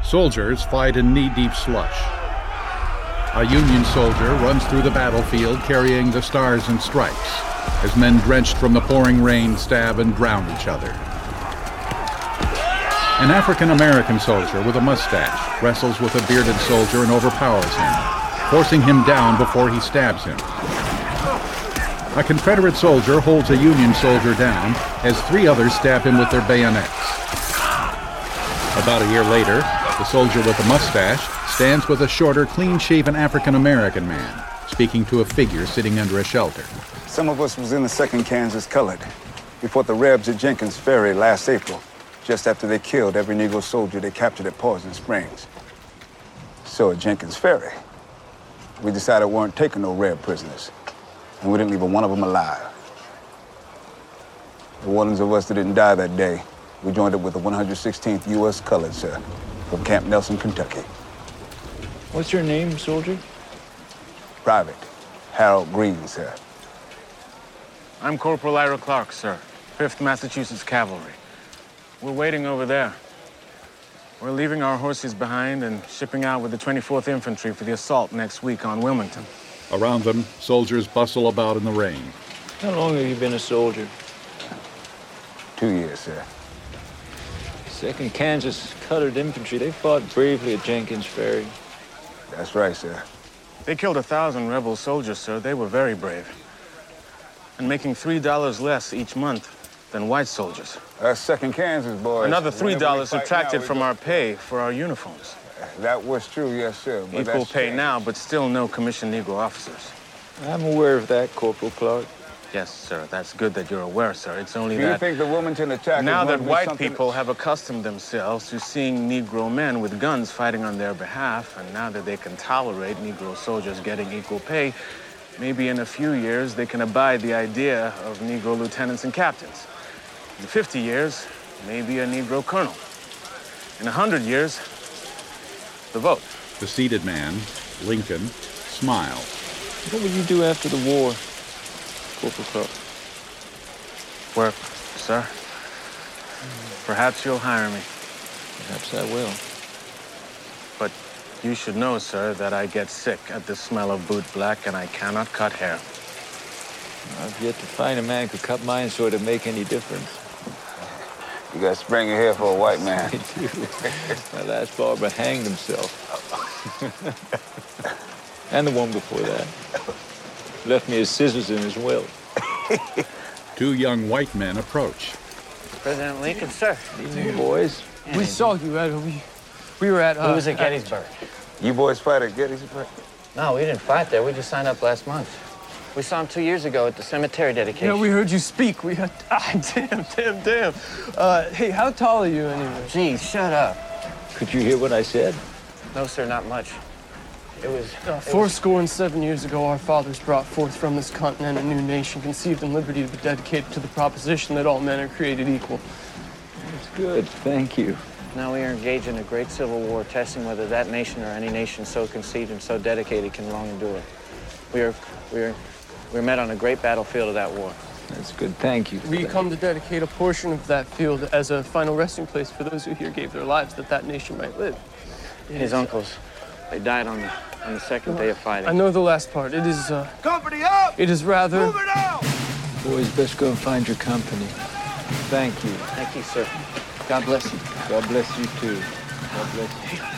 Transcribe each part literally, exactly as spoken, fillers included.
Soldiers fight in knee-deep slush. A Union soldier runs through the battlefield carrying the stars and stripes, as men drenched from the pouring rain stab and drown each other. An African-American soldier with a mustache wrestles with a bearded soldier and overpowers him, forcing him down before he stabs him. A Confederate soldier holds a Union soldier down as three others stab him with their bayonets. About a year later, the soldier with the mustache stands with a shorter, clean-shaven African-American man, speaking to a figure sitting under a shelter. Some of us was in the second Kansas Colored. We fought the Rebs at Jenkins Ferry last April, just after they killed every Negro soldier they captured at Poison Springs. So at Jenkins Ferry, we decided we weren't taking no Reb prisoners, and we didn't leave a one of them alive. The ones of us that didn't die that day, we joined up with the one hundred sixteenth U S Colored, sir, from Camp Nelson, Kentucky. What's your name, soldier? Private Harold Green, sir. I'm Corporal Ira Clark, sir, fifth Massachusetts Cavalry. We're waiting over there. We're leaving our horses behind and shipping out with the twenty-fourth Infantry for the assault next week on Wilmington. Around them, soldiers bustle about in the rain. How long have you been a soldier? Two years, sir. Second Kansas Colored Infantry, they fought bravely at Jenkins Ferry. That's right, sir. They killed a thousand rebel soldiers, sir. They were very brave. And making three dollars less each month than white soldiers. That's second Kansas, boys. Another three dollars subtracted from our pay for our uniforms. That was true, yes, sir. But Equal that's pay changed. now, but still no commissioned Negro officers. I'm aware of that, Corporal Clark. Yes, sir. That's good that you're aware, sir. It's only Do you that... think the Wilmington attack Now is that gonna be white something people that- have accustomed themselves to seeing Negro men with guns fighting on their behalf, and now that they can tolerate Negro soldiers getting equal pay, maybe in a few years they can abide the idea of Negro lieutenants and captains. In fifty years, maybe a Negro colonel. In a hundred years, the vote. The seated man, Lincoln, smiles. What will you do after the war, Corporal Clark? Work, sir. Perhaps you'll hire me. Perhaps I will. But you should know, sir, that I get sick at the smell of boot black and I cannot cut hair. I've yet to find a man who could cut mine so it'd make any difference. You got springy hair for a white man. I do. My last barber hanged himself. And the one before that. Left me his scissors in his will. Two young white men approach. President Lincoln, sir. Evening, boys. We saw you at we we were at uh, We was at Gettysburg. You boys fight at Gettysburg? No, we didn't fight there. We just signed up last month. We saw him two years ago at the cemetery dedication. Yeah, we heard you speak. We had ah, damn, damn, damn. Uh, hey, how tall are you anyway? Geez, shut up. Could you hear what I said? No, sir, not much. It was... Uh, it four was- score and seven years ago, our fathers brought forth from this continent a new nation conceived in liberty to be dedicated to the proposition that all men are created equal. That's good, thank you. Now we are engaged in a great civil war, testing whether that nation or any nation so conceived and so dedicated can long endure. We are, we are, we are met on a great battlefield of that war. That's good, thank you. We come to dedicate a portion of that field as a final resting place for those who here gave their lives that that nation might live. It His is- uncles, they died on the, on the second day of fighting. I know the last part. It is, uh... Company up! It is rather... Move it out! Boys, best go and find your company. Thank you. Thank you, sir. God bless you. God bless you, too. God bless you.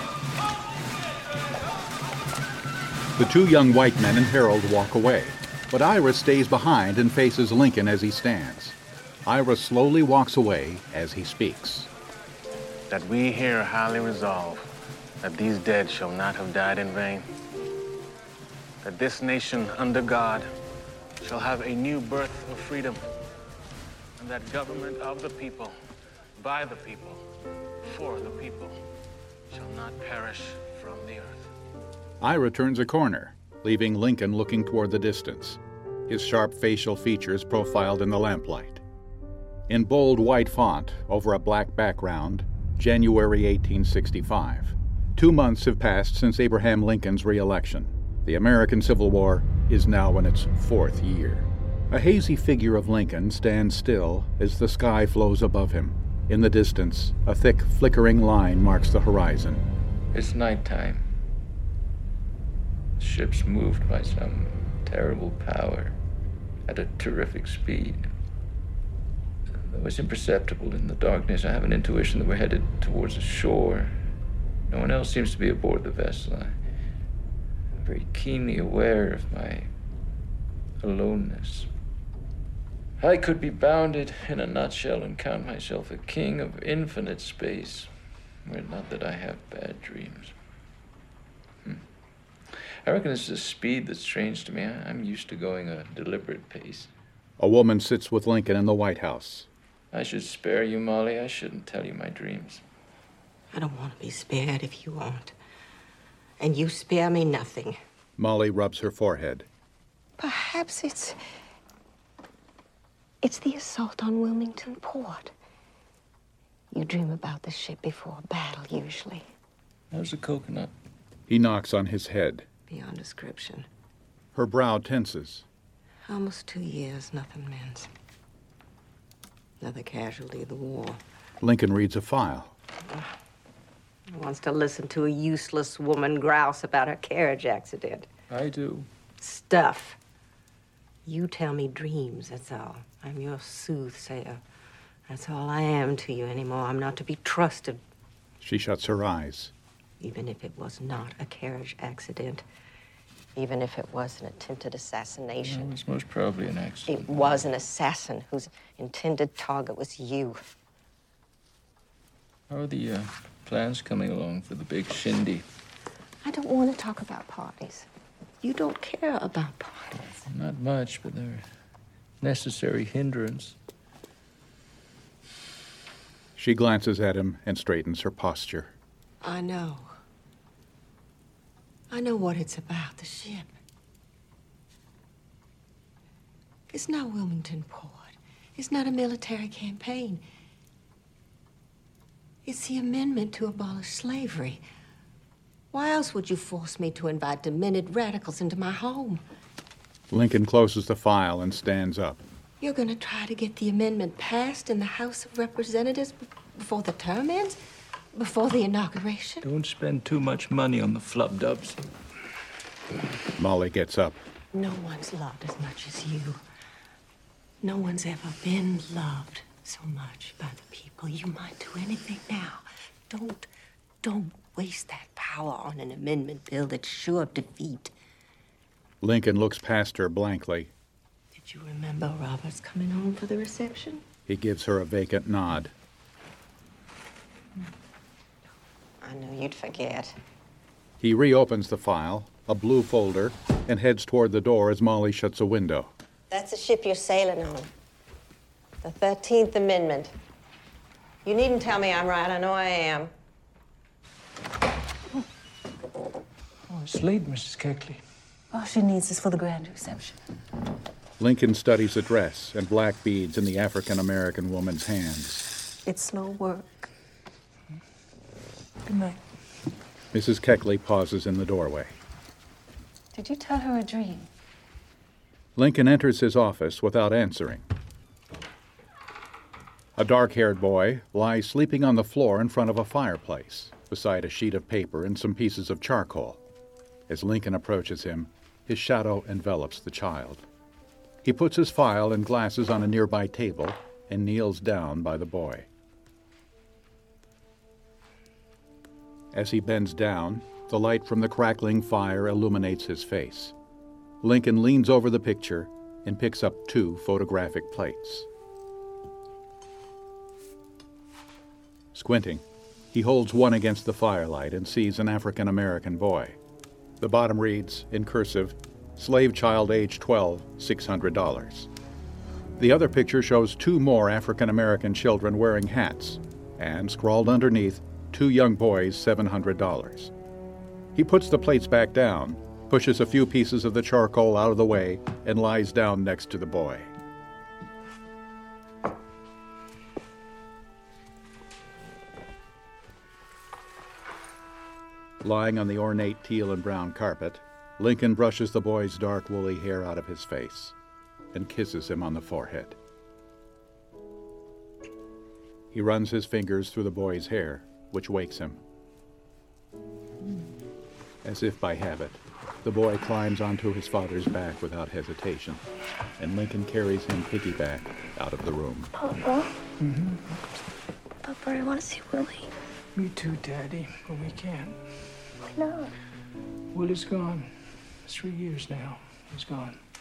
The two young white men and Harold walk away, but Ira stays behind and faces Lincoln as he stands. Ira slowly walks away as he speaks. That we here highly resolve that these dead shall not have died in vain. That this nation under God shall have a new birth of freedom. And that government of the people, by the people, for the people, shall not perish from the earth. Ira turns a corner, leaving Lincoln looking toward the distance, his sharp facial features profiled in the lamplight. In bold white font, over a black background, January eighteen sixty-five. Two months have passed since Abraham Lincoln's re-election. The American Civil War is now in its fourth year. A hazy figure of Lincoln stands still as the sky flows above him. In the distance, a thick, flickering line marks the horizon. It's nighttime. The ship's moved by some terrible power at a terrific speed. Though it's imperceptible in the darkness, I have an intuition that we're headed towards the shore. No one else seems to be aboard the vessel. I'm very keenly aware of my aloneness. I could be bounded in a nutshell and count myself a king of infinite space, were it not that I have bad dreams. Hmm. I reckon it's the speed that's strange to me. I'm used to going a deliberate pace. A woman sits with Lincoln in the White House. I should spare you, Molly. I shouldn't tell you my dreams. I don't want to be spared if you won't. And you spare me nothing. Molly rubs her forehead. Perhaps it's... It's the assault on Wilmington Port. You dream about the ship before a battle, usually. How's the coconut? He knocks on his head. Beyond description. Her brow tenses. Almost two years, nothing mends. Another casualty of the war. Lincoln reads a file. He wants to listen to a useless woman grouse about her carriage accident. I do. Stuff. You tell me dreams, that's all. I'm your soothsayer. That's all I am to you anymore. I'm not to be trusted. She shuts her eyes. Even if it was not a carriage accident. Even if it was an attempted assassination. Well, it's most probably an accident. It was an assassin whose intended target was you. How are the uh, plans coming along for the big shindy? I don't want to talk about parties. You don't care about parties. Not much, but they're a necessary hindrance. She glances at him and straightens her posture. I know. I know what it's about, the ship. It's not Wilmington Port. It's not a military campaign. It's the amendment to abolish slavery. Why else would you force me to invite demented radicals into my home? Lincoln closes the file and stands up. You're gonna try to get the amendment passed in the House of Representatives before the term ends? Before the inauguration? Don't spend too much money on the flub-dubs. Molly gets up. No one's loved as much as you. No one's ever been loved so much by the people. You might do anything now. Don't, don't waste that power on an amendment bill that's sure of defeat. Lincoln looks past her blankly. Did you remember Robert's coming home for the reception? He gives her a vacant nod. I knew you'd forget. He reopens the file, a blue folder, and heads toward the door as Molly shuts a window. That's the ship you're sailing on. The thirteenth Amendment. You needn't tell me I'm right. I know I am. Oh, it's late, Missus Keckley. All she needs is for the grand reception. Lincoln studies the dress and black beads in the African-American woman's hands. It's no work. Good night. Missus Keckley pauses in the doorway. Did you tell her a dream? Lincoln enters his office without answering. A dark-haired boy lies sleeping on the floor in front of a fireplace, beside a sheet of paper and some pieces of charcoal. As Lincoln approaches him, his shadow envelops the child. He puts his file and glasses on a nearby table and kneels down by the boy. As he bends down, the light from the crackling fire illuminates his face. Lincoln leans over the picture and picks up two photographic plates. Squinting, he holds one against the firelight and sees an African-American boy. The bottom reads, in cursive, "Slave child age twelve, six hundred dollars. The other picture shows two more African-American children wearing hats, and scrawled underneath, two young boys, seven hundred dollars. He puts the plates back down, pushes a few pieces of the charcoal out of the way, and lies down next to the boy. Lying on the ornate teal and brown carpet, Lincoln brushes the boy's dark woolly hair out of his face and kisses him on the forehead. He runs his fingers through the boy's hair, which wakes him. As if by habit, the boy climbs onto his father's back without hesitation, and Lincoln carries him piggyback out of the room. Papa? Mm-hmm. Papa, I want to see Willie. Me too, Daddy, but we can't. Why not? Willie's gone. It's three years now. He's gone.